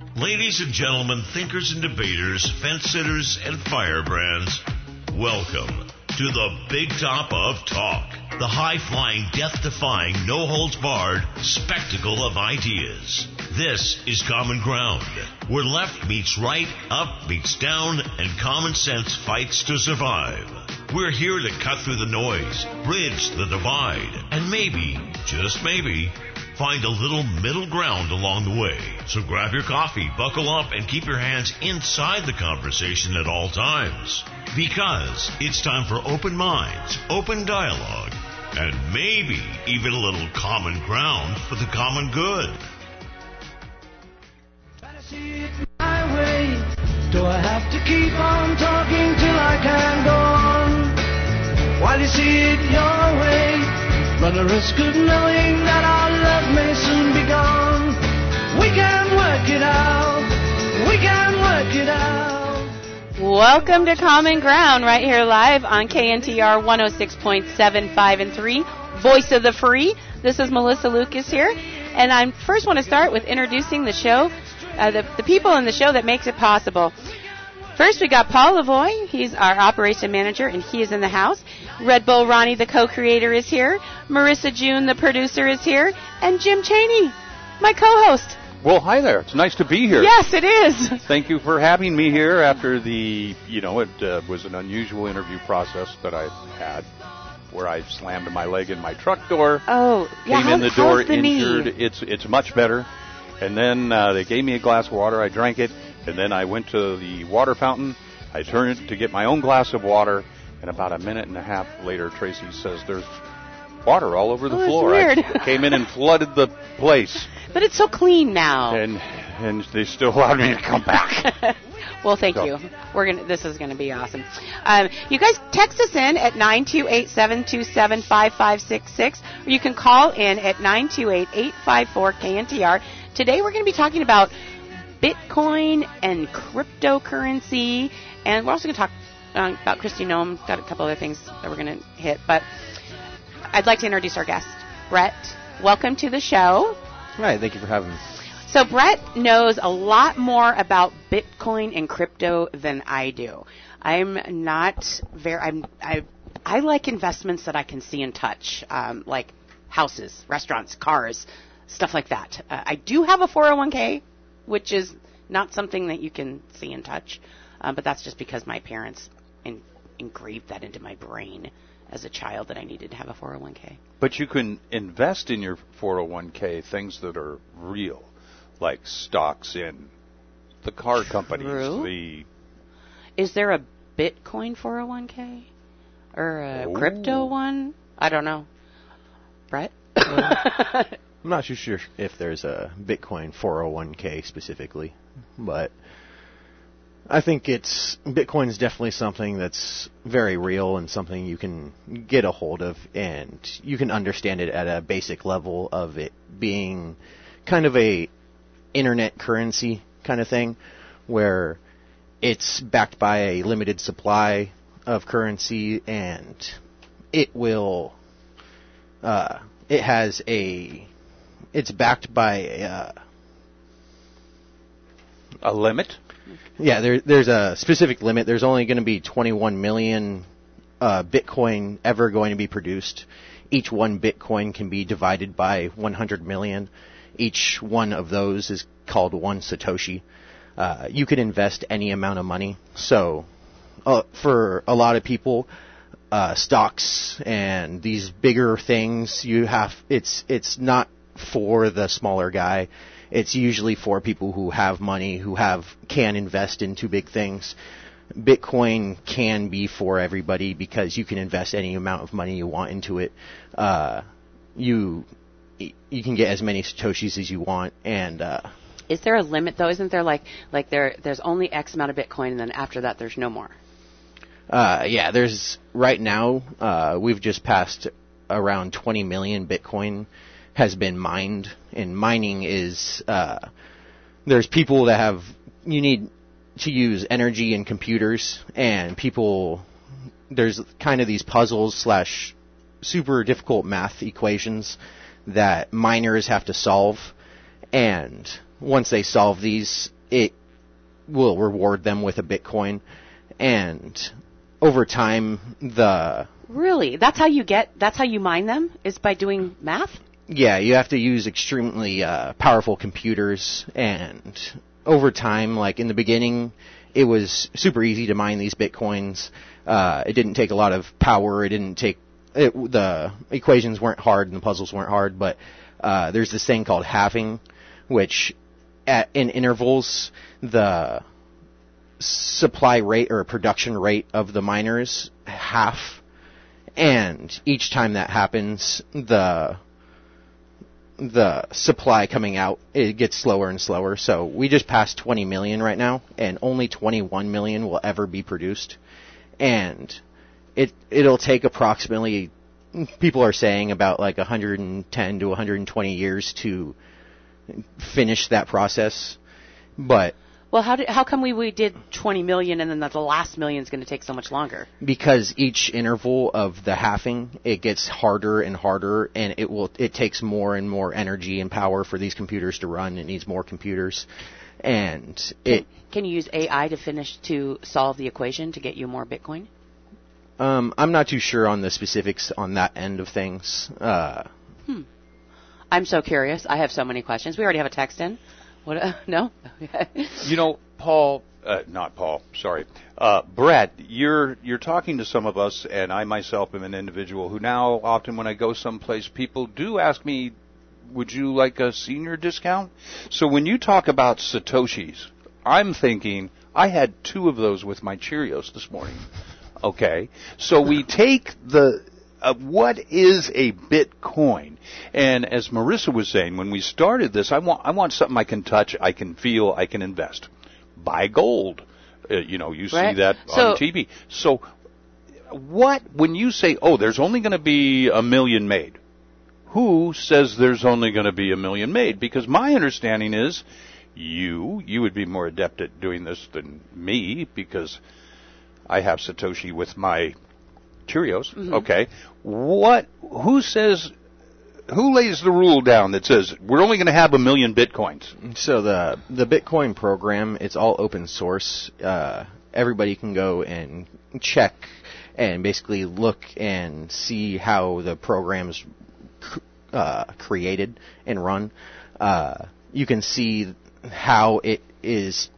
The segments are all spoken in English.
Ladies and gentlemen, thinkers and debaters, fence-sitters and firebrands, welcome to the Big Top of Talk, the high-flying, death-defying, no-holds-barred spectacle of ideas. This is Common Ground, where left meets right, up meets down, and common sense fights to survive. We're here to cut through the noise, bridge the divide, and maybe, just maybe, find a little middle ground along the way. So grab your coffee, buckle up, and keep your hands inside the conversation at all times. Because it's time for open minds, open dialogue, and maybe even a little common ground for the common good. I see it my way. Do I have to keep on talking till I can go on? While you see it your way, run a risk of knowing that our love may soon be gone. We can work it out. We can work it out. Welcome to Common Ground right here live on KNTR 106.75 and 3, Voice of the Free. This is Melissa Lucas here, and I first want to start with introducing the show, the people in the show that makes it possible. First, we got Paul Lavoie. He's our operation manager, and he is in the house. Red Bull Ronnie, the co-creator, is here. Marissa June, the producer, is here. And Jim Chaney, my co-host. Well, hi there. It's nice to be here. Yes, it is. Thank you for having me here after it was an unusual interview process that I had where I slammed my leg in my truck door. Oh, yeah. Came in the door the injured. knee? It's much better. And then they gave me a glass of water. I drank it. And then I went to the water fountain. I turned to get my own glass of water. And about a minute and a half later, Tracy says, there's water all over the floor. That's weird. I came in and flooded the place. But it's so clean now. And they still allowed me to come back. Well, thank you. This is going to be awesome. You guys text us in at 928-727-5566, or you can call in at 928-854-KNTR. Today we're going to be talking about Bitcoin and cryptocurrency, and we're also going to talk about Kristi Noem. Got a couple other things that we're going to hit, but I'd like to introduce our guest, Brett. Welcome to the show. Hi, thank you for having me. So Brett knows a lot more about Bitcoin and crypto than I do. I like investments that I can see and touch, like houses, restaurants, cars, stuff like that. I do have a 401k, which is not something that you can see and touch, but that's just because my parents engraved that into my brain as a child that I needed to have a 401k. But you can invest in your 401k things that are real, like stocks in the car companies. True. Is there a Bitcoin 401k or a crypto one? I don't know. Brett? I'm not too sure if there's a Bitcoin 401k specifically, but I think Bitcoin is definitely something that's very real and something you can get a hold of, and you can understand it at a basic level of it being kind of a internet currency kind of thing, where it's backed by a limited supply of currency, and it's backed by a limit? Yeah, there's a specific limit. There's only going to be 21 million Bitcoin ever going to be produced. Each one Bitcoin can be divided by 100 million. Each one of those is called one Satoshi. You can invest any amount of money. So for a lot of people, stocks and these bigger things, it's not for the smaller guy. It's usually for people who have money, who can invest into big things. Bitcoin can be for everybody because you can invest any amount of money you want into it. You can get as many Satoshis as you want, and is there a limit though? Isn't there like there's only X amount of Bitcoin, and then after that there's no more? Yeah, there's right now we've just passed around 20 million Bitcoin has been mined, and mining is there's people that you need to use energy and computers, and there's kind of these puzzles / super difficult math equations that miners have to solve, and once they solve these, it will reward them with a Bitcoin, and over time Really? That's how you mine them, is by doing math? Yeah, you have to use extremely powerful computers, and over time, like in the beginning, it was super easy to mine these Bitcoins. It didn't take a lot of power. The equations weren't hard and the puzzles weren't hard, but there's this thing called halving, which in intervals, the supply rate or production rate of the miners half, and each time that happens, the supply coming out, it gets slower and slower. So we just passed 20 million right now, and only 21 million will ever be produced. And it'll take approximately, people are saying, about like 110 to 120 years to finish that process. But well, how come we did 20 million and then the last million is going to take so much longer? Because each interval of the halving, it gets harder and harder, and it takes more and more energy and power for these computers to run. It needs more computers, and can you use AI to solve the equation to get you more Bitcoin? I'm not too sure on the specifics on that end of things. I'm so curious. I have so many questions. We already have a text in. What? No? Paul, not Paul, sorry. Brett, you're talking to some of us, and I myself am an individual who now often when I go someplace, people do ask me, would you like a senior discount? So when you talk about Satoshis, I'm thinking, I had 2 of those with my Cheerios this morning. Okay, so we take what is a Bitcoin? And as Marissa was saying, when we started this, I want something I can touch, I can feel, I can invest. Buy gold. You see that on TV. So when you say, there's only going to be 1 million made, who says there's only going to be 1 million made? Because my understanding is you would be more adept at doing this than me, because I have Satoshi with my Cheerios. Mm-hmm. Okay. Who lays the rule down that says we're only going to have 1 million Bitcoins? So the Bitcoin program, it's all open source. Everybody can go and check and basically look and see how the program's created and run. You can see how it is,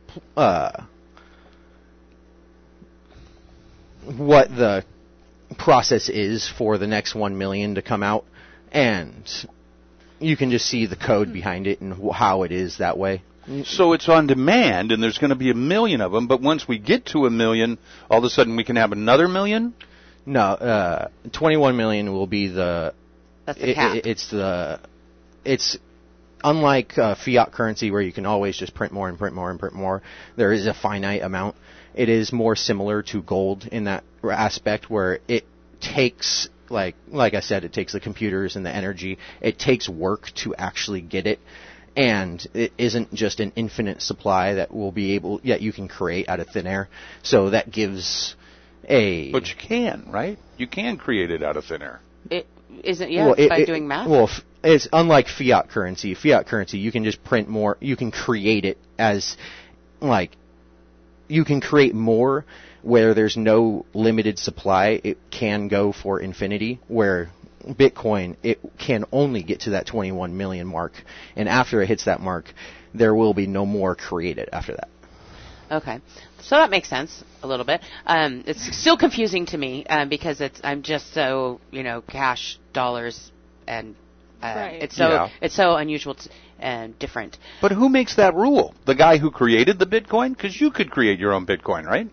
what the process is for the next 1 million to come out, and you can just see the code behind it and how it is that way. So it's on demand, and there's going to be 1 million of them, but once we get to 1 million, all of a sudden we can have another 1 million? No, 21 million will be That's the cap. It's unlike fiat currency where you can always just print more and print more and print more. There is a finite amount. It is more similar to gold in that aspect, where it takes, like I said, it takes the computers and the energy. It takes work to actually get it, and it isn't just an infinite supply that you can create out of thin air. So that gives But you can, right? You can create it out of thin air. It isn't, by doing math? Well, it's unlike fiat currency. Fiat currency, you can just print more. You can create it as, you can create more where there's no limited supply. It can go for infinity, where Bitcoin, it can only get to that 21 million mark. And after it hits that mark, there will be no more created after that. Okay. So that makes sense a little bit. It's still confusing to me because I'm just so, cash, dollars, and right. It's so unusual and different. But who makes that rule? The guy who created the Bitcoin? Because you could create your own Bitcoin, right?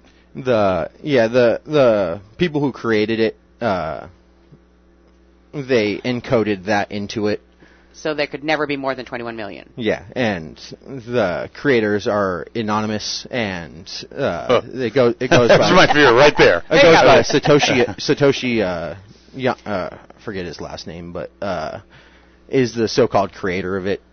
The people who created it, they encoded that into it. So there could never be more than 21 million. Yeah, and the creators are anonymous, and it goes That's my fear right there. It goes by Satoshi, forget his last name, but is the so-called creator of it.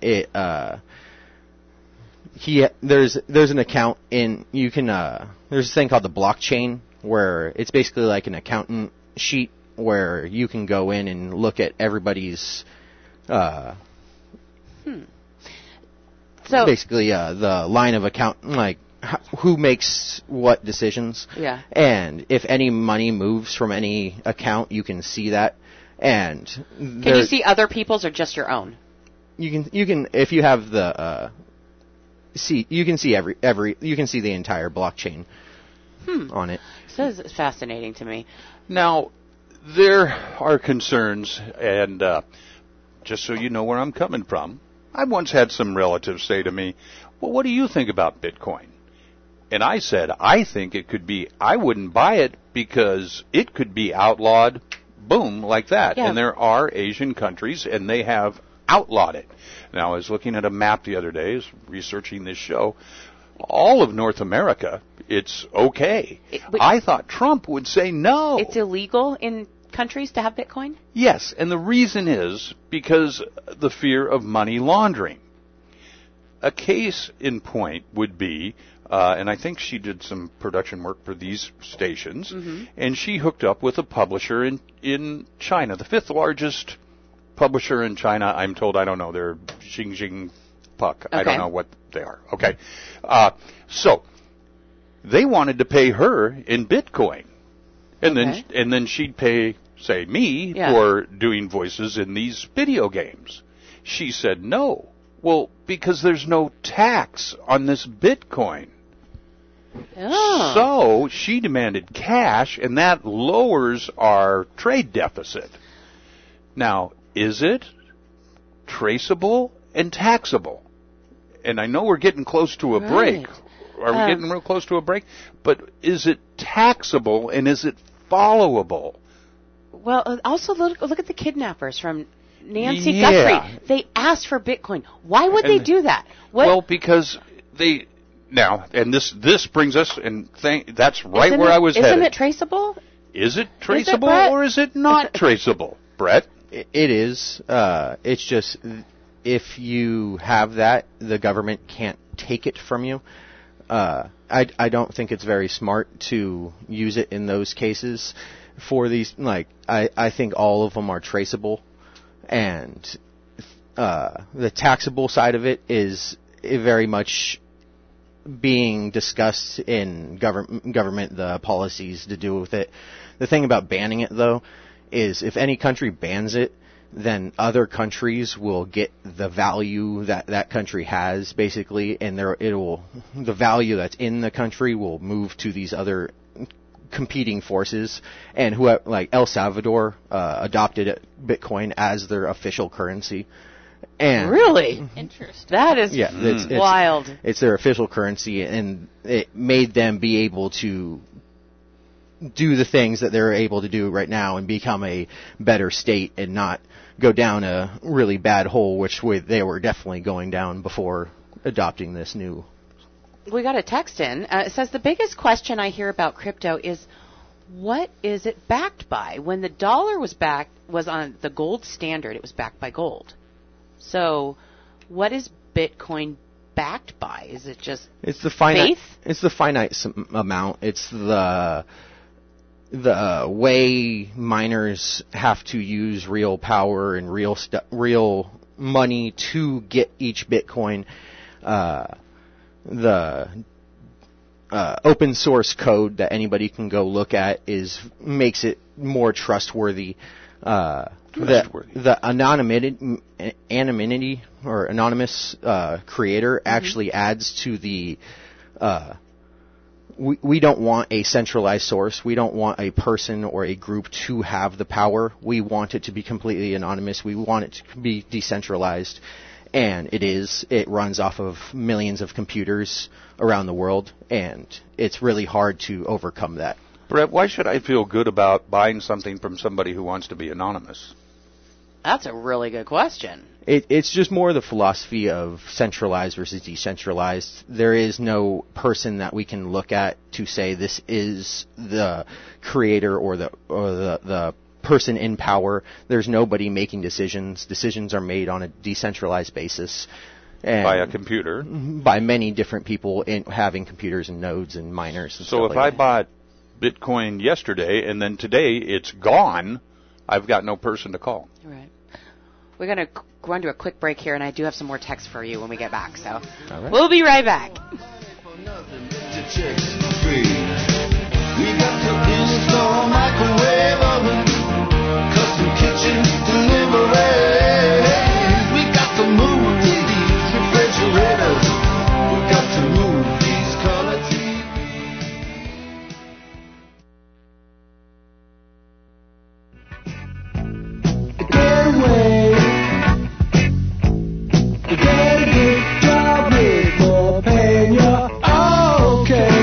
There's an account there's a thing called the blockchain, where it's basically like an accountant sheet where you can go in and look at everybody's So basically the line of account, like who makes what decisions. Yeah. And if any money moves from any account, you can see that. And can you see other people's or just your own? You can if you have the you can see you can see the entire blockchain on it. This is fascinating to me. Now, there are concerns, and just so you know where I'm coming from, I once had some relatives say to me, well, what do you think about Bitcoin? And I said, I think it could be, I wouldn't buy it because it could be outlawed, boom, like that. Yeah. And there are Asian countries, and they have outlawed it. Now, I was looking at a map the other day, researching this show. All of North America, it's okay. I thought Trump would say no. It's illegal in countries to have Bitcoin? Yes, and the reason is because the fear of money laundering. A case in point would be, and I think she did some production work for these stations, and she hooked up with a publisher in China, the 5th largest publisher in China. I'm told, I don't know, they're Xinjiang Puck. Okay. I don't know what they are. Okay. So they wanted to pay her in Bitcoin. And then she'd pay, say, me for doing voices in these video games. She said no. Well, because there's no tax on this Bitcoin. Oh. So she demanded cash, and that lowers our trade deficit. Now, is it traceable and taxable? And I know we're getting close to a break. Are we getting real close to a break? But is it taxable and is it followable? Well, also look at the kidnappers from Nancy Guthrie. They asked for Bitcoin. Why would they do that? Well, because they now, and this brings us, and that's right where I was headed. Isn't it traceable? Is it traceable or is it not traceable, Brett? It is. It's just if you have that, the government can't take it from you. I don't think it's very smart to use it in those cases. For these, like, I think all of them are traceable, and the taxable side of it is very much being discussed in government, the policies to do with it. The thing about banning it, though, is if any country bans it, then other countries will get the value that that country has, basically, and the value that's in the country will move to these other competing forces. And like El Salvador adopted Bitcoin as their official currency. And really? Interesting. That is it's wild. It's their official currency, and it made them be able to do the things that they're able to do right now and become a better state and not go down a really bad hole, which they were definitely going down before adopting this new. We got a text in. It says, the biggest question I hear about crypto is, what is it backed by? When the dollar was on the gold standard, it was backed by gold. So what is Bitcoin backed by? Is it just faith? It's the finite amount. It's the way miners have to use real power and real money to get each Bitcoin. The open source code that anybody can go look at makes it more trustworthy. The anonymity or anonymous creator actually adds to the. We don't want a centralized source. We don't want a person or a group to have the power. We want it to be completely anonymous. We want it to be decentralized. And it is. It runs off of millions of computers around the world, and it's really hard to overcome that. Brett, why should I feel good about buying something from somebody who wants to be anonymous? That's a really good question. It's just more the philosophy of centralized versus decentralized. There is no person that we can look at to say this is the creator or the person in power. There's nobody making decisions. Decisions are made on a decentralized basis. And by a computer? By many different people having computers and nodes and miners. And so if I bought Bitcoin yesterday and then today it's gone, I've got no person to call. Right. We're going to run to a quick break here, and I do have some more texts for you when we get back. So right. We'll be right back. We got to install microwave oven, custom kitchen delivery. We got to move these refrigerators. We got to move these color TVs. Get away. Get a good job with more paying you're okay.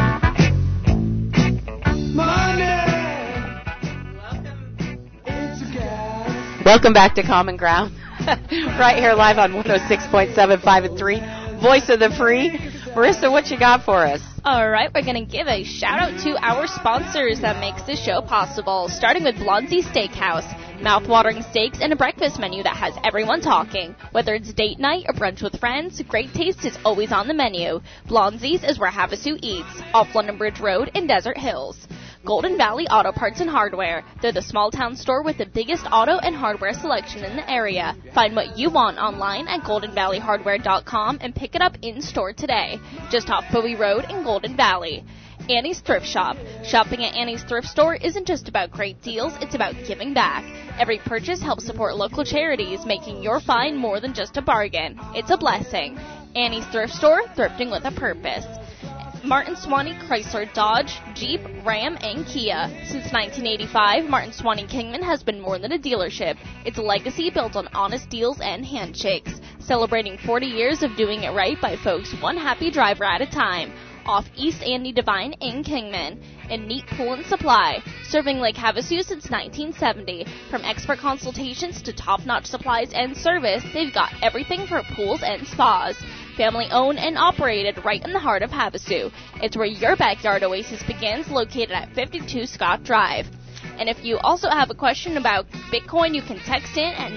Welcome back to Common Ground. Right here live on 106.75 and 3. Voice of the Free. Marissa, what you got for us? All right, we're going to give a shout out to our sponsors that makes this show possible, starting with Blondie Steakhouse. Mouth-watering steaks and a breakfast menu that has everyone talking. Whether it's date night or brunch with friends, great taste is always on the menu. Blondie's is where Havasu eats, off London Bridge Road in Desert Hills. Golden Valley Auto Parts and Hardware. They're the small town store with the biggest auto and hardware selection in the area. Find what you want online at goldenvalleyhardware.com and pick it up in store today. Just off Bowie Road in Golden Valley. Annie's Thrift Shop. Shopping at Annie's Thrift Store isn't just about great deals, it's about giving back. Every purchase helps support local charities, making your find more than just a bargain. It's a blessing. Annie's Thrift Store, thrifting with a purpose. Martin Swanee Chrysler Dodge, Jeep, Ram, and Kia. Since 1985, Martin Swanee Kingman has been more than a dealership. It's a legacy built on honest deals and handshakes. Celebrating 40 years of doing it right by folks one happy driver at a time. Off East Andy Devine in Kingman. And Neat Pool and Supply, serving Lake Havasu since 1970. From expert consultations to top-notch supplies and service, they've got everything for pools and spas. Family owned and operated right in the heart of Havasu. It's where your backyard oasis begins, located at 52 Scott Drive. And if you also have a question about Bitcoin, you can text in at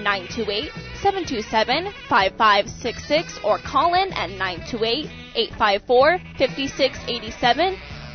928-727-5566 or call in at 928-854-5687,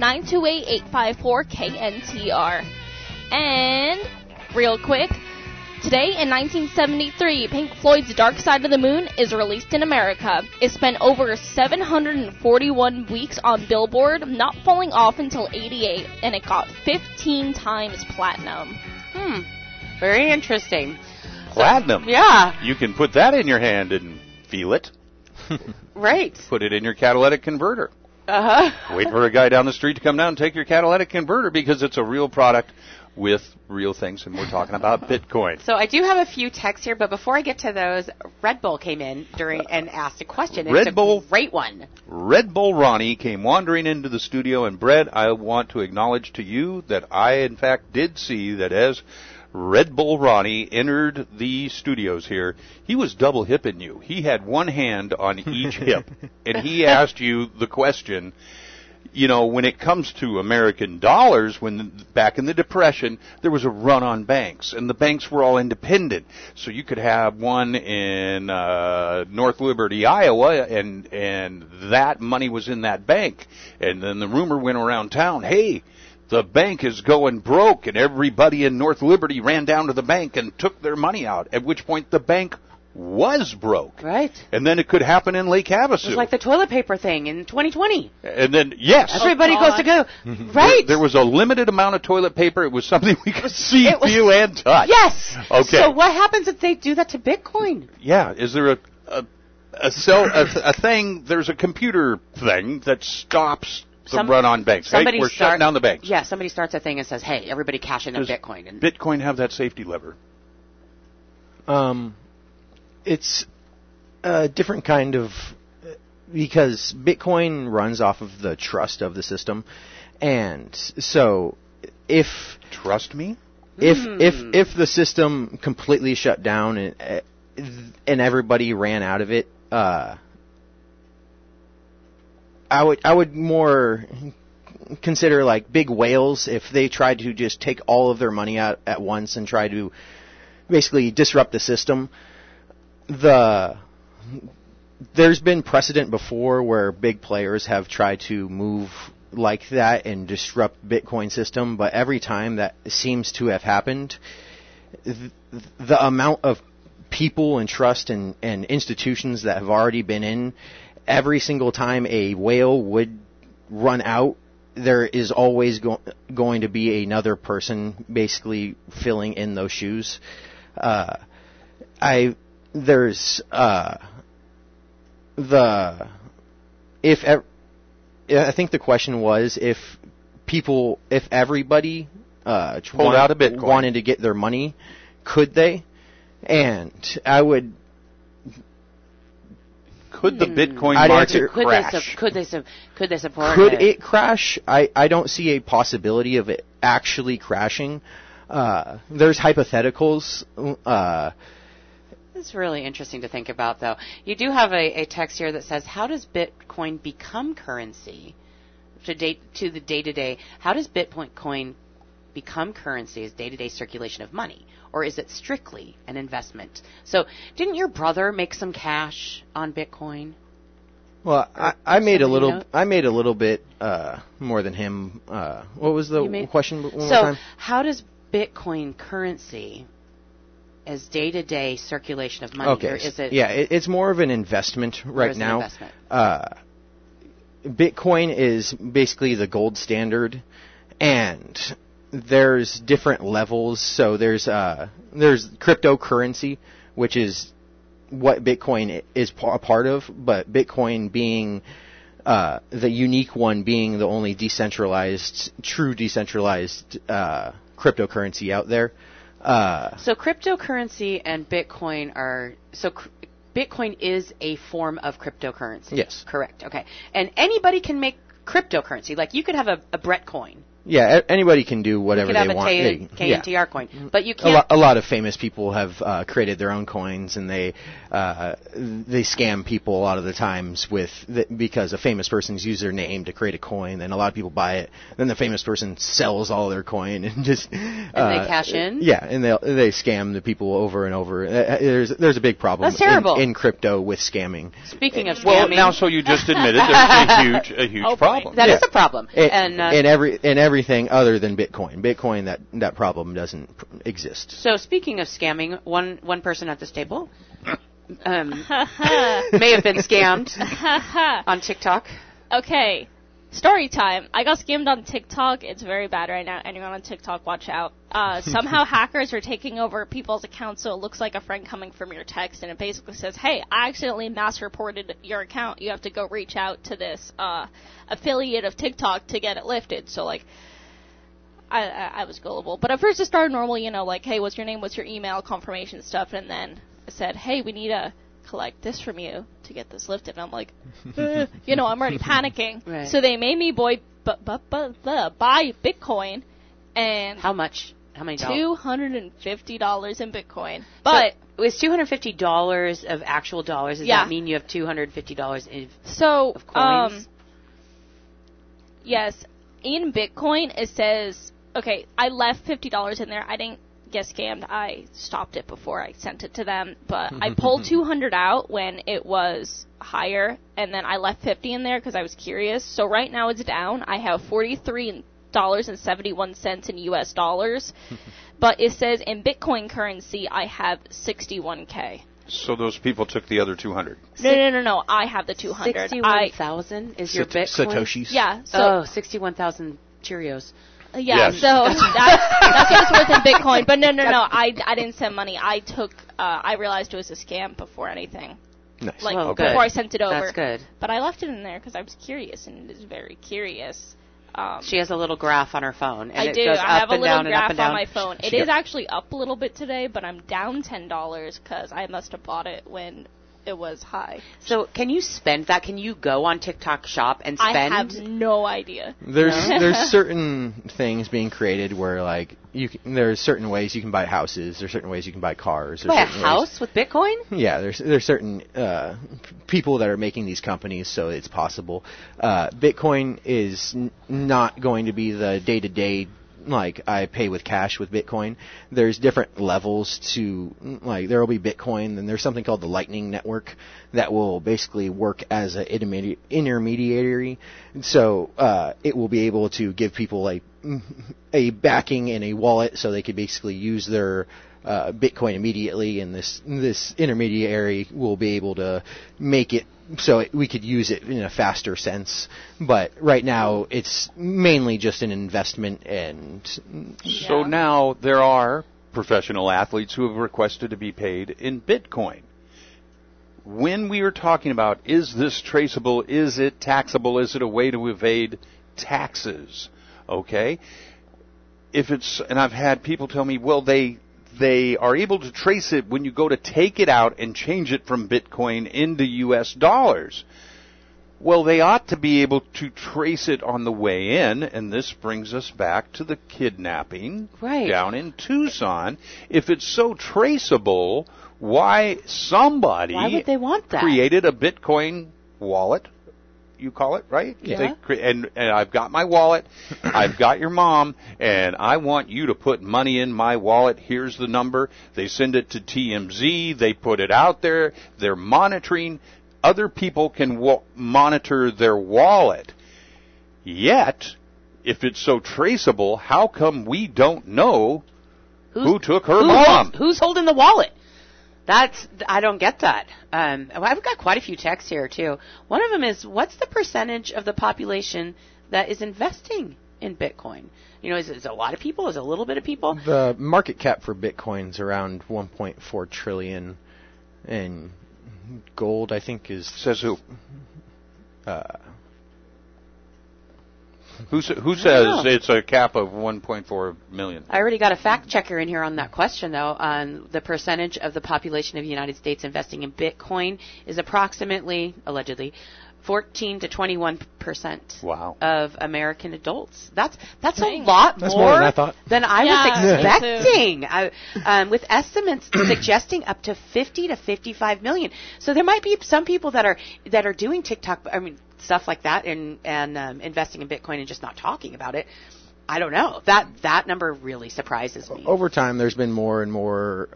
928-854-KNTR. And real quick, today in 1973, Pink Floyd's Dark Side of the Moon is released in America. It spent over 741 weeks on Billboard, not falling off until 88, and it got 15 times platinum. Very interesting. Platinum? Yeah. You can put that in your hand and feel it. Right. Put it in your catalytic converter. Uh-huh. Wait for a guy down the street to come down and take your catalytic converter because it's a real product with real things, and we're talking about Bitcoin. So I do have a few texts here, but before I get to those, Red Bull came in and asked a question. Red Bull, a great one. Red Bull Ronnie came wandering into the studio, and Brett, I want to acknowledge to you that I, in fact, did see that as Red Bull Ronnie entered the studios here, he was double hipping you. He had one hand on each hip, and he asked you the question, you know, when it comes to American dollars, back in the Depression, there was a run on banks, and the banks were all independent. So you could have one in North Liberty, Iowa, and that money was in that bank. And then the rumor went around town, hey, the bank is going broke, and everybody in North Liberty ran down to the bank and took their money out, at which point the bank was broke. Right. And then it could happen in Lake Havasu. It was like the toilet paper thing in 2020. And then, yes. Everybody goes to go. Right. There was a limited amount of toilet paper. It was something we could see, feel, and touch. Yes. Okay. So what happens if they do that to Bitcoin? Yeah. Is there a thing, there's a computer thing that stops the run on banks. Hey, we're shutting down the banks. Yeah, somebody starts a thing and says, hey, everybody cash in their Bitcoin. And Bitcoin have that safety lever? It's a different kind of, because Bitcoin runs off of the trust of the system, and so if trust me, if the system completely shut down and everybody ran out of it, I would more consider like big whales if they tried to just take all of their money out at once and try to basically disrupt the system. There's been precedent before where big players have tried to move like that and disrupt Bitcoin system, but every time that seems to have happened, the amount of people and trust and institutions that have already been in. Every single time a whale would run out, there is always going to be another person basically filling in those shoes. I think the question was if everybody pulled out a Bitcoin, wanted to get their money, could they? And I would. Could the Bitcoin market crash? Could they support Could it crash? I don't see a possibility of it actually crashing. There's hypotheticals. It's really interesting to think about, though. You do have a text here that says, how does Bitcoin become currency to the day-to-day? How does Bitcoin become currency as day-to-day circulation of money? Or is it strictly an investment? So didn't your brother make some cash on Bitcoin? Well, I made a little bit more than him. What was the question one more time? So how does Bitcoin currency as day-to-day circulation of money? Okay. Or is it? Yeah, it's more of an investment right now. Investment? Bitcoin is basically the gold standard, and there's different levels. So there's cryptocurrency, which is what Bitcoin is a part of, but Bitcoin being the unique one, being the only true decentralized cryptocurrency out there. So cryptocurrency and Bitcoin are Bitcoin is a form of cryptocurrency. Yes. Correct. Okay. And anybody can make cryptocurrency. Like you could have a Brett coin. Yeah, anybody can do whatever they want. You could have a KNTR coin, but you can't. A lot of famous people have created their own coins, and they scam people a lot of the times because a famous person's used their name to create a coin, and a lot of people buy it. Then the famous person sells all their coin and just and they cash in. Yeah, and they scam the people over and over. There's a big problem. That's terrible. In crypto with scamming. Speaking of scamming, well, now so you just admitted there's a huge problem. That is a problem. And everything other than Bitcoin. Bitcoin, that problem doesn't exist. So speaking of scamming, one person at this table may have been scammed on TikTok. Okay, story time. I got scammed on TikTok. It's very bad right now. Anyone on TikTok, watch out. Somehow hackers are taking over people's accounts, so it looks like a friend coming from your text, and it basically says, hey, I accidentally mass reported your account. You have to go reach out to this affiliate of TikTok to get it lifted. So, like, I was gullible. But at first it started normal, like, hey, what's your name, what's your email, confirmation stuff, and then it said, hey, we need to collect this from you to get this lifted. And I'm like, I'm already panicking. Right. So they made me buy Bitcoin. And how much? How many dollars? $250 in Bitcoin. But so it's $250 of actual dollars. Does that mean you have $250 of coins? Yes. In Bitcoin, it says, okay, I left $50 in there. I didn't get scammed. I stopped it before I sent it to them. But I pulled $200 out when it was higher, and then I left $50 in there because I was curious. So right now it's down. I have $43.71 in US dollars. But it says in Bitcoin currency, I have 61K. So those people took the other 200. No. I have the 200. 61,000 is your Bitcoin? Satoshis. Yeah. So 61,000 Cheerios. Yeah, yes. So that's what it's worth in Bitcoin. But no. I didn't send money. I realized it was a scam before anything. Nice. Before I sent it over. That's good. But I left it in there because I was curious, and it is very curious. She has a little graph on her phone. And I do. Goes I have up a and little down graph and up and on my down. phone. It is actually up a little bit today, but I'm down $10 because I must have bought it when it was high. So can you spend that? Can you go on TikTok Shop and spend? I have no idea. There's certain things being created where there's certain ways you can buy houses. There's certain ways you can buy cars. Buy a house with Bitcoin? Yeah, there's certain people that are making these companies, so it's possible. Bitcoin is not going to be the day-to-day. Like, I pay with cash with Bitcoin. There's different levels to, there will be Bitcoin, and there's something called the Lightning Network that will basically work as an intermediary. So, it will be able to give people a backing in a wallet so they could basically use their Bitcoin immediately, and this intermediary will be able to make it so we could use it in a faster sense. But right now, it's mainly just an investment. And so now there are professional athletes who have requested to be paid in Bitcoin. When we are talking about, is this traceable, is it taxable, is it a way to evade taxes, okay? If it's, and I've had people tell me, well, they are able to trace it when you go to take it out and change it from Bitcoin into US dollars. Well, they ought to be able to trace it on the way in, and this brings us back to the kidnapping down in Tucson. If it's so traceable, why would they want that? Created a Bitcoin wallet, you call it, right? Yeah. And I've got my wallet, I've got your mom, and I want you to put money in my wallet. Here's the number. They send it to TMZ. They put it out there. They're monitoring. Other people can monitor their wallet. Yet, if it's so traceable, how come we don't know who took her mom? Who's holding the wallet? I don't get that. I've got quite a few texts here, too. One of them is, what's the percentage of the population that is investing in Bitcoin? You know, is it a lot of people? Is it a little bit of people? The market cap for Bitcoin's around 1.4 trillion, and gold, I think, is... Says who? Who says it's a cap of 1.4 million? I already got a fact checker in here on that question, though. On the percentage of the population of the United States investing in Bitcoin is approximately, allegedly, 14 to 21% of American adults. That's a lot more than I was expecting. With estimates suggesting up to 50 to 55 million. So there might be some people that are doing TikTok, stuff like that, and investing in Bitcoin and just not talking about it. I don't know. That number really surprises me. Over time, there's been more and more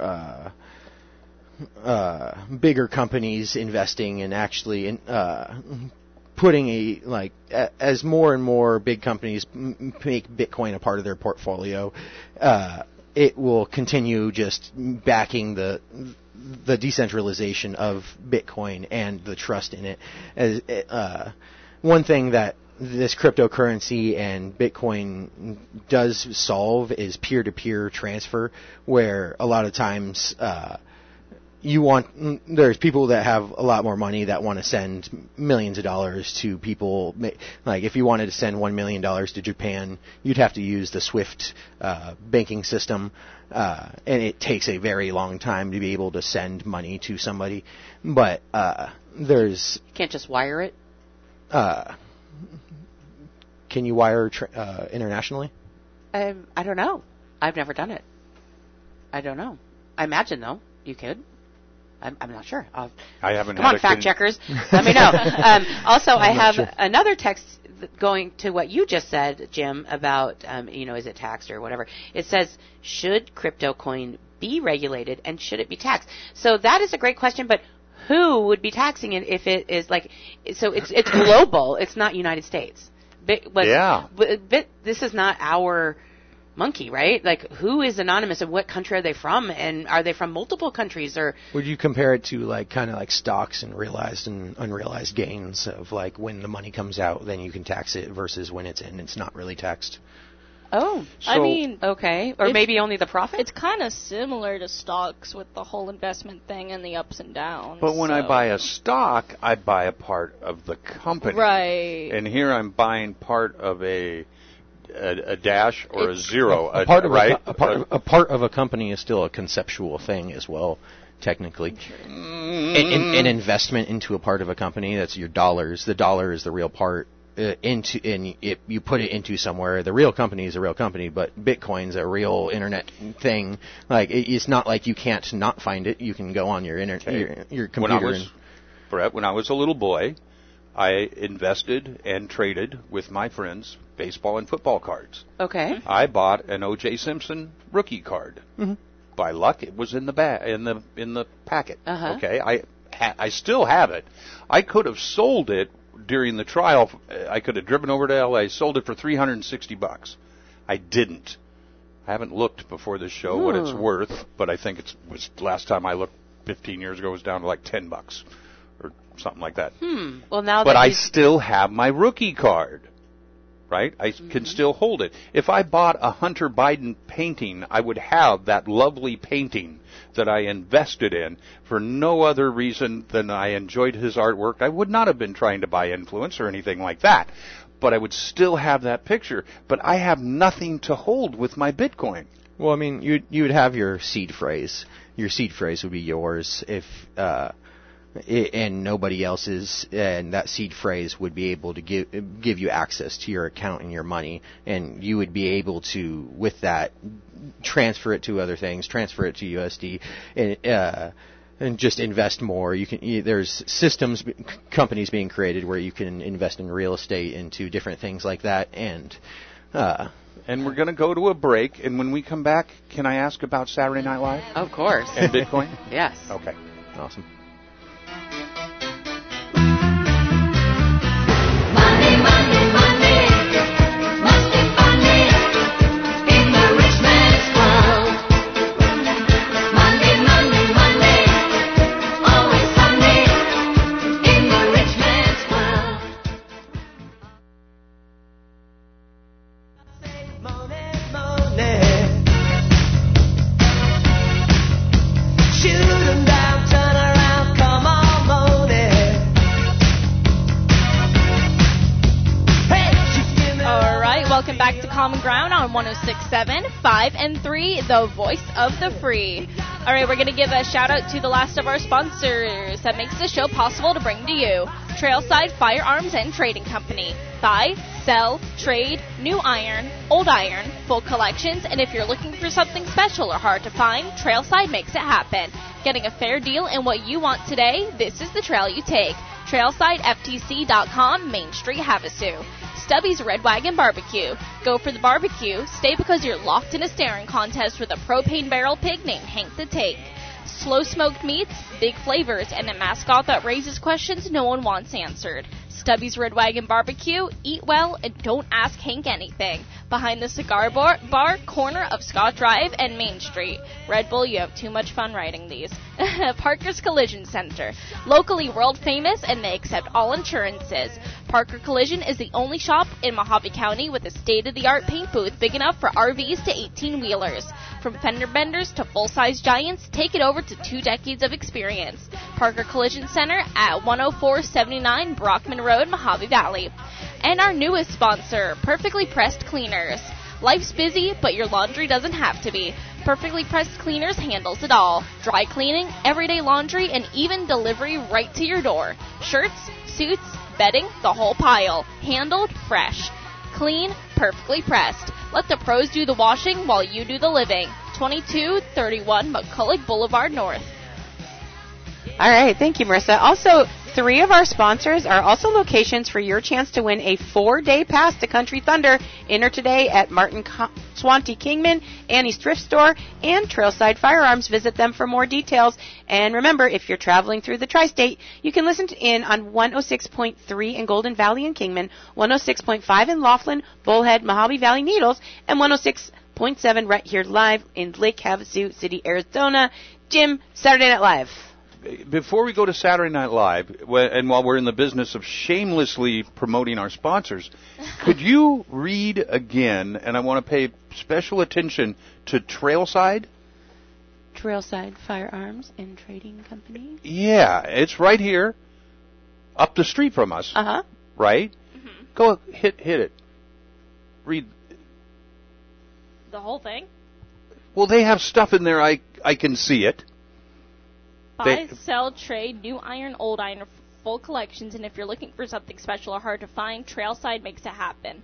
bigger companies investing and actually putting as more and more big companies make Bitcoin a part of their portfolio, it will continue just backing the decentralization of Bitcoin and the trust in it. As one thing that this cryptocurrency and Bitcoin does solve is peer-to-peer transfer, where a lot of times there's people that have a lot more money that want to send millions of dollars to people. Like if you wanted to send $1 million to Japan, you'd have to use the SWIFT banking system, and it takes a very long time to be able to send money to somebody. But you can't just wire it. Can you wire internationally? I don't know. I've never done it. I don't know. I imagine though you could. I'm not sure. I haven't. Come on, fact checkers. Let me know. Also, I have another text going to what you just said, Jim, about is it taxed or whatever. It says, should crypto coin be regulated and should it be taxed? So that is a great question, but who would be taxing it if it is it's global? It's not United States. But this is not our monkey, right? Like, who is anonymous and what country are they from, and are they from multiple countries? Or would you compare it to kind of stocks and realized and unrealized gains of when the money comes out, then you can tax it versus when it's in, it's not really taxed? Oh, okay, or maybe only the profit. It's kind of similar to stocks with the whole investment thing and the ups and downs. But when I buy a stock, I buy a part of the company, right? And here I'm buying part of a dash or a zero. A part of a company is still a conceptual thing as well, technically. An investment into a part of a company, that's your dollars. The dollar is the real part. You put it into somewhere. The real company is a real company, but Bitcoin's a real internet thing. It's not like you can't not find it. You can go on your your computer. When I was a little boy, I invested and traded with my friends baseball and football cards. Okay. I bought an O.J. Simpson rookie card. Mm-hmm. By luck, it was in the packet. Uh-huh. Okay. I still have it. I could have sold it during the trial. I could have driven over to L.A., sold it for $360. I didn't. I haven't looked before this show what it's worth, but I think it was last time I looked 15 years ago was down to like $10 or something like that. Well, now But that I still have my rookie card, right? I can still hold it. If I bought a Hunter Biden painting, I would have that lovely painting that I invested in for no other reason than I enjoyed his artwork. I would not have been trying to buy influence or anything like that, but I would still have that picture. But I have nothing to hold with my Bitcoin. Well, I mean, you would have your seed phrase. Your seed phrase would be yours if and nobody else's, and that seed phrase would be able to give you access to your account and your money, and you would be able to, with that, transfer it to other things, transfer it to USD, and just invest more. There's systems, companies being created where you can invest in real estate into different things like that, and we're going to go to a break, and when we come back, can I ask about Saturday Night Live? Of course. And Bitcoin? Yes. Okay. Awesome. Money, money, money, must be funny in the rich man's world. Money, money, money, always sunny in the rich man's world. Money, money, shoot 'em down, turn around, come on, money. All right, welcome back to Common Ground on 106.7, 5 and 3, the voice of the free. All right, we're going to give a shout out to the last of our sponsors that makes the show possible to bring to you. Trailside Firearms and Trading Company. Buy, sell, trade, new iron, old iron, full collections, and if you're looking for something special or hard to find, Trailside makes it happen. Getting a fair deal in what you want today, this is the trail you take. TrailsideFTC.com, Main Street, Havasu. Stubby's Red Wagon Barbecue. Go for the barbecue. Stay because you're locked in a staring contest with a propane barrel pig named Hank the Tank. Slow smoked meats, big flavors, and a mascot that raises questions no one wants answered. Stubby's Red Wagon Barbecue. Eat well and don't ask Hank anything. Behind the cigar bar, corner of Scott Drive and Main Street. Red Bull, you have too much fun writing these. Parker's Collision Center. Locally world famous, and they accept all insurances. Parker Collision is the only shop in Mojave County with a state-of-the-art paint booth big enough for RVs to 18-wheelers. From fender benders to full-size giants, take it over to 2 decades of experience. Parker Collision Center at 10479 Brockman Road, Mojave Valley. And our newest sponsor, Perfectly Pressed Cleaners. Life's busy, but your laundry doesn't have to be. Perfectly Pressed Cleaners handles it all. Dry cleaning, everyday laundry, and even delivery right to your door. Shirts, suits, bedding, the whole pile. Handled fresh. Clean, perfectly pressed. Let the pros do the washing while you do the living. 2231 McCulloch Boulevard North. All right, thank you, Marissa. Also, 3 of our sponsors are also locations for your chance to win a 4-day pass to Country Thunder. Enter today at Martin Swanty Kingman, Annie's Thrift Store, and Trailside Firearms. Visit them for more details. And remember, if you're traveling through the tri-state, you can listen in on 106.3 in Golden Valley and Kingman, 106.5 in Laughlin, Bullhead, Mojave Valley, Needles, and 106.7 right here live in Lake Havasu City, Arizona. Jim, Saturday Night Live. Before we go to Saturday Night Live, and while we're in the business of shamelessly promoting our sponsors, could you read again, and I want to pay special attention to Trailside? Trailside Firearms and Trading Company. Yeah, it's right here, up the street from us. Uh-huh. Right? Mm-hmm. Go hit it. Read. The whole thing? Well, they have stuff in there. I can see it. Buy, sell, trade, new iron, old iron, full collections, and if you're looking for something special or hard to find, Trailside makes it happen.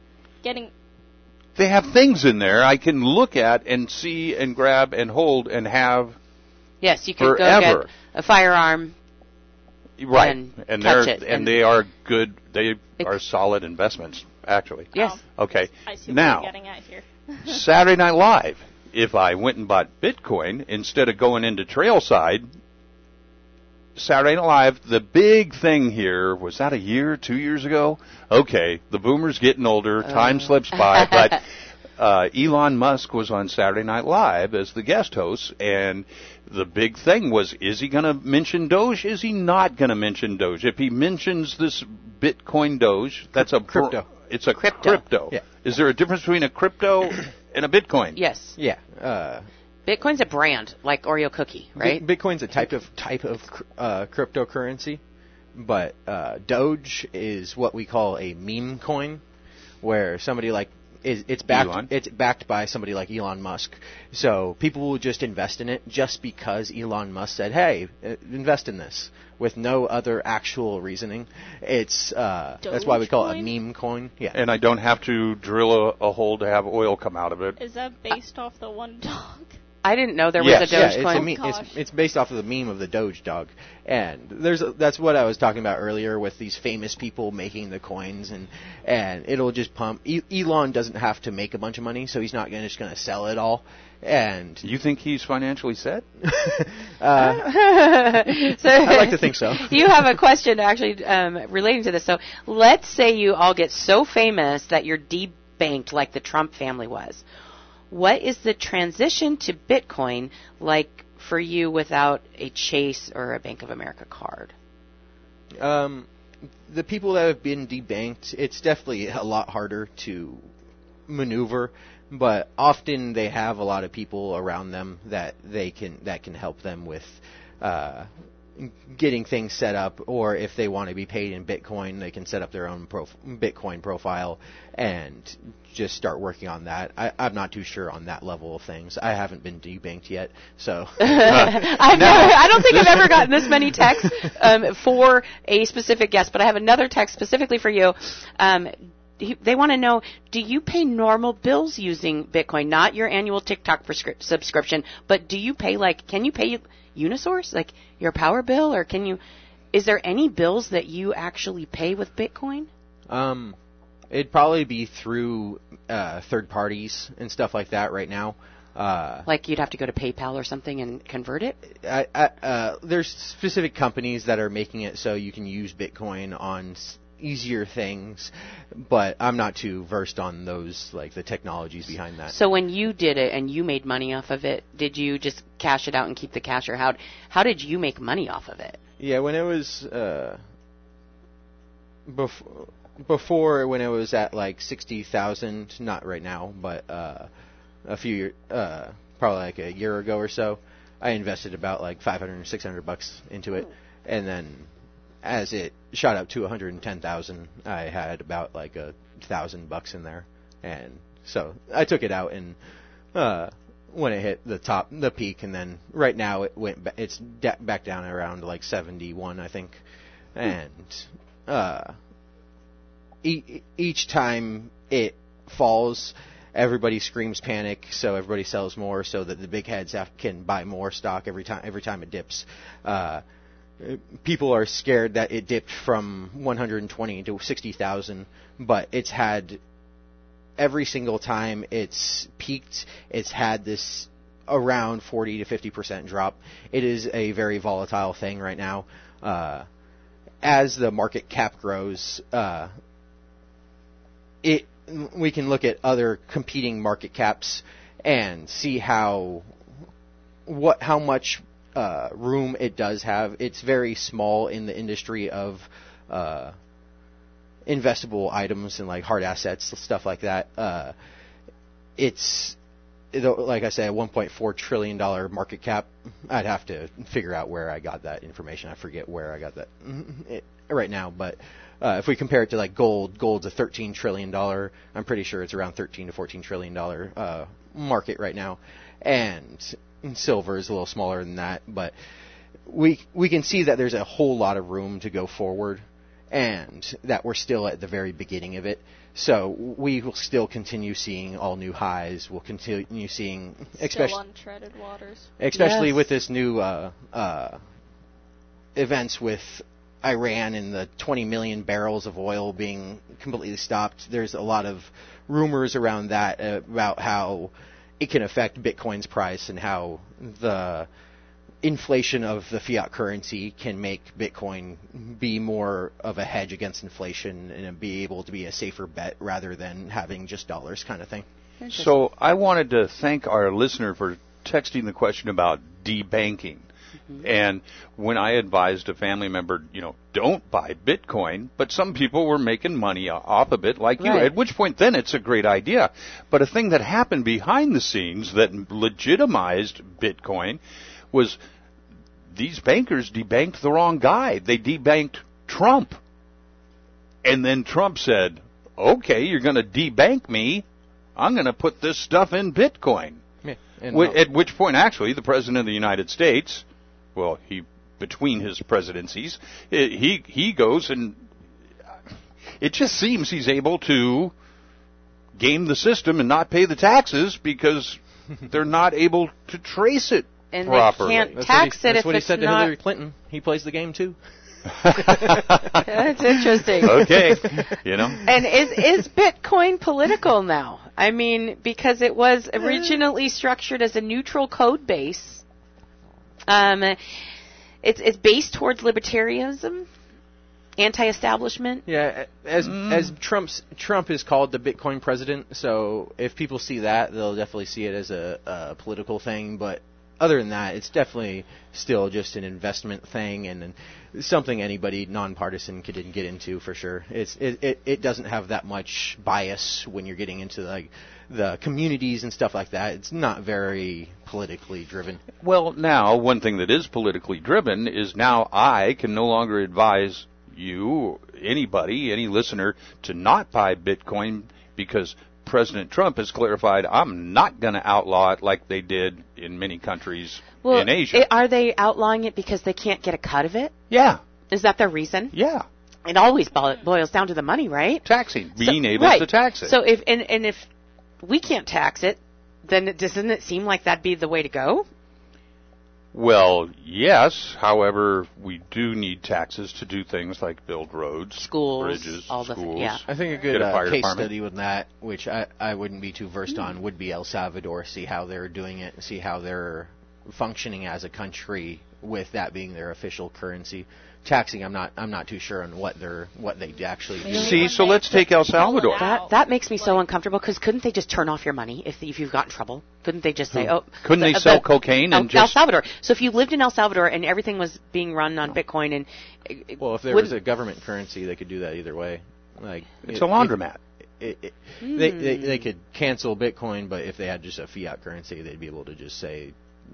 They have things in there I can look at and see and grab and hold and have. Yes, you can forever. go get a firearm. Right, and touch it, and they are good. They are solid investments, actually. Yes. Okay. I see now, what you're getting at here. Saturday Night Live. If I went and bought Bitcoin instead of going into Trailside, Saturday Night Live, the big thing here, was that a year, 2 years ago? Okay, the boomers getting older, time slips by, but Elon Musk was on Saturday Night Live as the guest host, and the big thing was, is he going to mention Doge? Is he not going to mention Doge? If he mentions this Bitcoin Doge, that's a crypto. It's a Crypto. crypto. Yeah. Is there a difference between a crypto and a Bitcoin? Yes. Yeah. Bitcoin's a brand, like Oreo cookie, right? Bitcoin's a type of cryptocurrency, but Doge is what we call a meme coin, where somebody like it's backed by somebody like Elon Musk. So people will just invest in it just because Elon Musk said, "Hey, invest in this," with no other actual reasoning. It's that's why we call it a meme coin. Yeah. And I don't have to drill a hole to have oil come out of it. Is that based off the one dog? I didn't know there was a Yeah, Dogecoin. it's based off of the meme of the Doge dog, and that's what I was talking about earlier with these famous people making the coins, and it'll just pump. Elon doesn't have to make a bunch of money, so he's not just going to sell it all. And You think he's financially set? I like to think so. You have a question actually relating to this. So let's say you all get so famous that you're debanked like the Trump family was. What is the transition to Bitcoin like for you without a Chase or a Bank of America card? The people that have been debanked, it's definitely a lot harder to maneuver, but often they have a lot of people around them that can help them with getting things set up, or if they want to be paid in Bitcoin, they can set up their own Bitcoin profile and just start working on that. I'm not too sure on that level of things. I haven't been debanked yet, so I don't think I've ever gotten this many texts for a specific guest, but I have another text specifically for you. They want to know, do you pay normal bills using Bitcoin, not your annual TikTok subscription, but do you pay, can you pay Unisource, like your power bill, or is there any bills that you actually pay with Bitcoin? It'd probably be through third parties and stuff like that right now. Like you'd have to go to PayPal or something and convert it? There's specific companies that are making it so you can use Bitcoin on easier things, but I'm not too versed on those, like the technologies behind that. So when you did it and you made money off of it, did you just cash it out and keep the cash, or how did you make money off of it? Yeah, when it was before, when it was at like 60,000, not right now, but a few years, probably like a year ago or so, I invested about like $500 or $600 into it, and then as it shot up to 110,000, I had about like $1,000 in there, and so I took it out, and when it hit the peak, and then right now it's back down around like 71, I think, and each time it falls, everybody screams panic, so everybody sells more, so that the big heads can buy more stock every time it dips. People are scared that it dipped from 120 to 60,000, but it's had every single time it's peaked, it's had this around 40 to 50% drop. It is a very volatile thing right now. As the market cap grows, we can look at other competing market caps and see how much room it does have. It's very small in the industry of investable items and like hard assets, stuff like that. It's, like I said, a $1.4 trillion market cap. I'd have to figure out where I got that information. I forget where I got that right now, but if we compare it to like gold's a $13 trillion. I'm pretty sure it's around $13 to $14 trillion market right now, and silver is a little smaller than that. But we can see that there's a whole lot of room to go forward, and that we're still at the very beginning of it. So we will still continue seeing all new highs. We'll continue seeing, Still untreaded waters. especially with this new events with Iran and the 20 million barrels of oil being completely stopped. There's a lot of rumors around that about how it can affect Bitcoin's price, and how the inflation of the fiat currency can make Bitcoin be more of a hedge against inflation and be able to be a safer bet rather than having just dollars kind of thing. So I wanted to thank our listener for texting the question about debanking. And when I advised a family member, don't buy Bitcoin, but some people were making money off of it like you, Right. at which point then it's a great idea. But a thing that happened behind the scenes that legitimized Bitcoin was these bankers debanked the wrong guy. They debanked Trump. And then Trump said, okay, you're going to debank me. I'm going to put this stuff in Bitcoin. Yeah, and At which point, actually, the President of the United States, well, between his presidencies, he goes and it just seems he's able to game the system and not pay the taxes because they're not able to trace it And properly. they can't that's tax what it he, if that's what he it's said to not. Hillary Clinton. He plays the game too. That's interesting. Okay, And is Bitcoin political now? I mean, because it was originally structured as a neutral code base. It's based towards libertarianism, anti-establishment. Yeah, as Trump is called the Bitcoin president, so if people see that, they'll definitely see it as a political thing. But other than that, it's definitely still just an investment thing and something anybody nonpartisan could get into for sure. It doesn't have that much bias when you're getting into like the communities and stuff like that. It's not very politically driven. Well, now, one thing that is politically driven is now I can no longer advise you, anybody, any listener, to not buy Bitcoin because President Trump has clarified I'm not going to outlaw it like they did in many countries in Asia. Are they outlawing it because they can't get a cut of it? Yeah. Is that the reason? Yeah. It always boils down to the money, right? Taxing, being able right. to tax it. So if we can't tax it, then doesn't it seem like that'd be the way to go? Well, yes. However, we do need taxes to do things like build roads, Schools, bridges, all the schools. yeah. I think a Get good a fire case department. study with that, which I wouldn't be too versed on, would be El Salvador. See how they're doing it, see how they're functioning as a country with that being their official currency. Taxing, I'm not too sure on what they actually do. See, so let's take El Salvador. That makes me so uncomfortable because couldn't they just turn off your money if you've got in trouble? Couldn't they just say, Couldn't they sell cocaine and El just... Salvador? So if you lived in El Salvador and everything was being run on Bitcoin and Well, if there was a government currency, they could do that either way. Like It's a laundromat. They could cancel Bitcoin, but if they had just a fiat currency, they'd be able to just say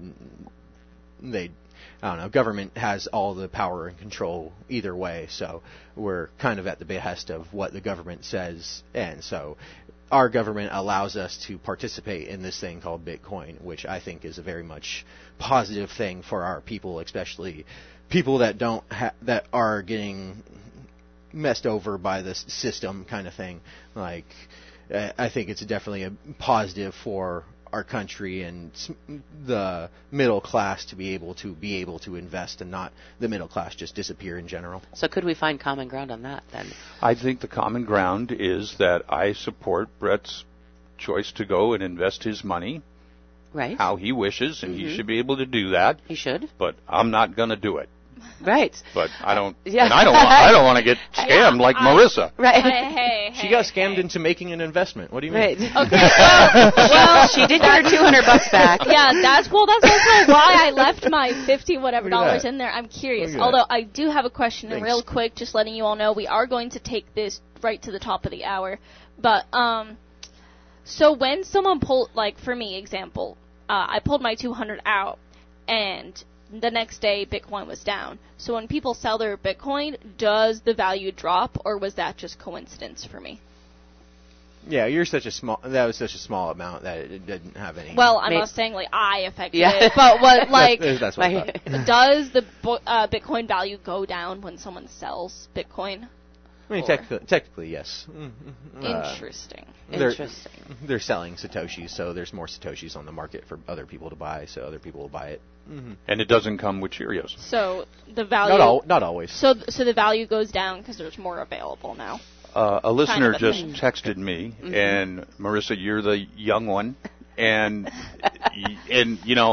I don't know, government has all the power and control either way, so we're kind of at the behest of what the government says, and so our government allows us to participate in this thing called Bitcoin, which I think is a very much positive thing for our people, especially people that that are getting messed over by this system kind of thing. Like, I think it's definitely a positive for our country and the middle class to be able to invest and not the middle class just disappear in general. So could we find common ground on that then? I think the common ground is that I support Brett's choice to go and invest his money Right. how he wishes, and he should be able to do that. He should. But I'm not going to do it. Right. But I don't. Yeah. And I don't want to get scammed like Marissa. Right. Hey, She got scammed into making an investment. What do you mean? Right. Okay, well, She did get her $200 back. yeah, that's also why I left my $50 whatever Look at dollars that. in there. I'm curious. Look at Although that. I do have a question, and Thanks. real quick, just letting you all know, we are going to take this right to the top of the hour. But so when someone like for me, example, I pulled my 200 out, and the next day Bitcoin was down. So when people sell their Bitcoin, does the value drop, or was that just coincidence for me? Yeah, that was such a small amount that it didn't have any. Well, I'm May- not saying like I affected Yeah. it, but what like that's what I thought. does the Bitcoin value go down when someone sells Bitcoin? I mean, technically, yes. Interesting. Interesting. They're selling Satoshis, so there's more Satoshis on the market for other people to buy, so other people will buy it. And it doesn't come with Cheerios. So the value Not always. So the value goes down because there's more available now. A listener Kind of a just thing. texted me, and Marissa, you're the young one, and and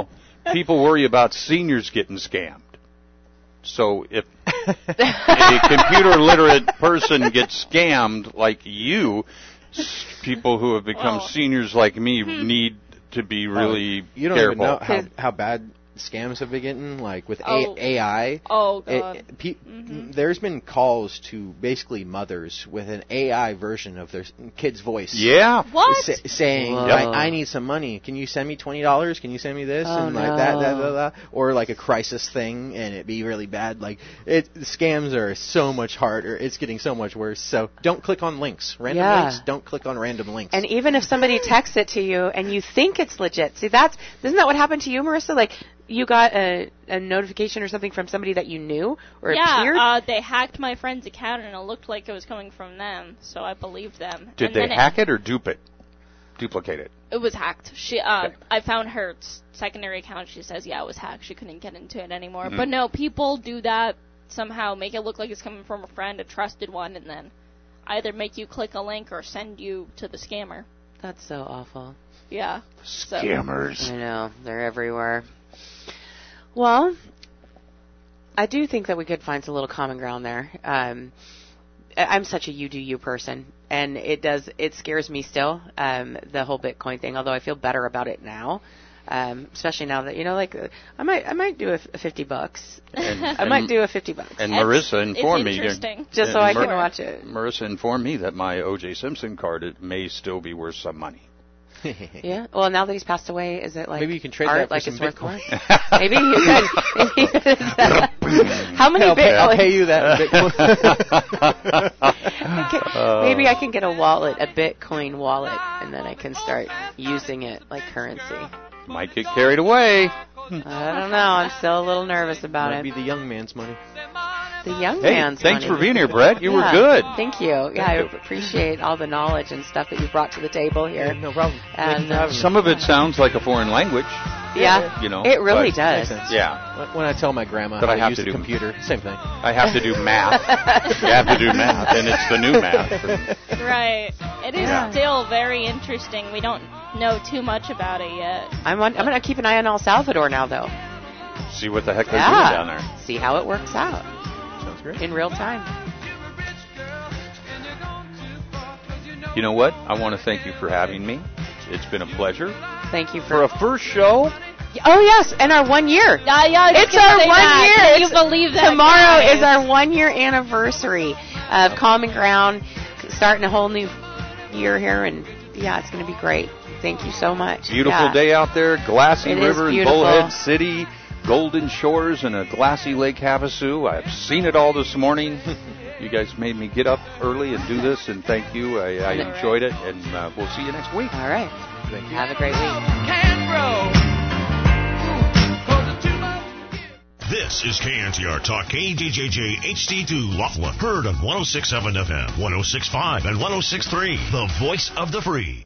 people worry about seniors getting scammed. So if a computer literate person gets scammed like you, people who have become seniors like me need to be really you don't careful. even know how bad scams have been getting, like with AI. Oh, God. There's been calls to basically mothers with an AI version of their kid's voice. Yeah. What? Saying, I need some money. Can you send me $20? Can you send me this? And like that. Or like a crisis thing, and it'd be really bad. Like, scams are so much harder. It's getting so much worse. So don't click on links. Random links. Don't click on random links. And even if somebody texts it to you and you think it's legit, isn't that what happened to you, Marissa? Like, you got a notification or something from somebody that you knew or appeared? Yeah, they hacked my friend's account and it looked like it was coming from them, so I believed them. Did they hack it or duplicate it? It was hacked. I found her secondary account. She says, it was hacked. She couldn't get into it anymore. Mm-hmm. But no, people do that somehow, make it look like it's coming from a friend, a trusted one, and then either make you click a link or send you to the scammer. That's so awful. Yeah. Scammers. I know. They're everywhere. Well, I do think that we could find some little common ground there. I'm such a you do you person, and it scares me still, the whole Bitcoin thing, although I feel better about it now. Especially now that, I might do a $50. I might do a $50. And Marissa informed me, just so I can watch it. Marissa informed me that my O.J. Simpson card may still be worth some money. Yeah. Well, now that he's passed away, is it like maybe you can trade art, that for like some it's worth Bitcoin? more? Maybe you could. How many Bitcoin? I'll pay you that Bitcoin. Maybe I can get a wallet, a Bitcoin wallet, and then I can start using it like currency. Might get carried away. I don't know. I'm still a little nervous about Might it. be the young man's money. The young man's thanks money. for being here, Brett. You were good. Thank you. Yeah, I appreciate all the knowledge and stuff that you brought to the table here. Yeah, no problem. And some of it sounds like a foreign language. Yeah, it really does. Yeah. When I tell my grandma how to use the computer, same thing. I have to do math. You have to do math, and it's the new math. Right. It is still very interesting. We don't know too much about it yet. I'm going to keep an eye on El Salvador now, though. See what the heck they're doing down there. See how it works out. Sounds great. In real time. You know what? I want to thank you for having me. It's been a pleasure. Thank you for a first show. Oh yes, and our 1 year. Yeah, it's our 1 year. Can you believe that? Tomorrow is our 1 year anniversary of Common Ground, starting a whole new year here, and it's going to be great. Thank you so much. Beautiful day out there, glassy river in beautiful. Bullhead City, golden shores, and a glassy Lake Havasu. I've seen it all this morning. You guys made me get up early and do this, and thank you. I enjoyed it, and we'll see you next week. All right. Thank you. Have a great week. This is KNTR Talk, KDJJ HD2 Laughlin. Heard on 106.7 FM, 106.5, and 106.3. The voice of the free.